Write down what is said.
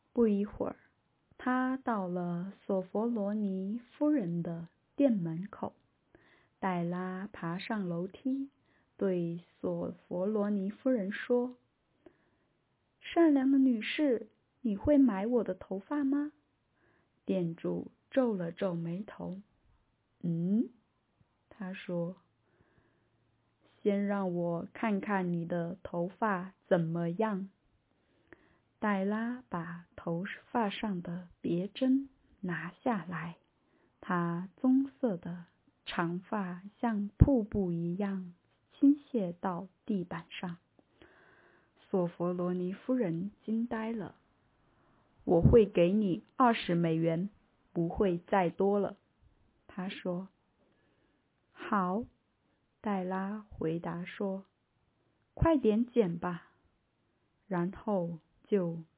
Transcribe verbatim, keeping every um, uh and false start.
不一会儿，他到了索弗罗尼夫人的店门口。黛拉爬上楼梯，对索弗罗尼夫人说：“善良的女士，你会买我的头发吗？”店主皱了皱眉头。“嗯？”他说，“先让我看看你的头发怎么样。”黛拉把头发上的别针拿下来，她棕色的长发像瀑布一样倾泻到地板上。索弗罗尼夫人惊呆了。“我会给你二十美元，不会再多了。”她说。“好。”黛拉回答说，“快点剪吧。”然后就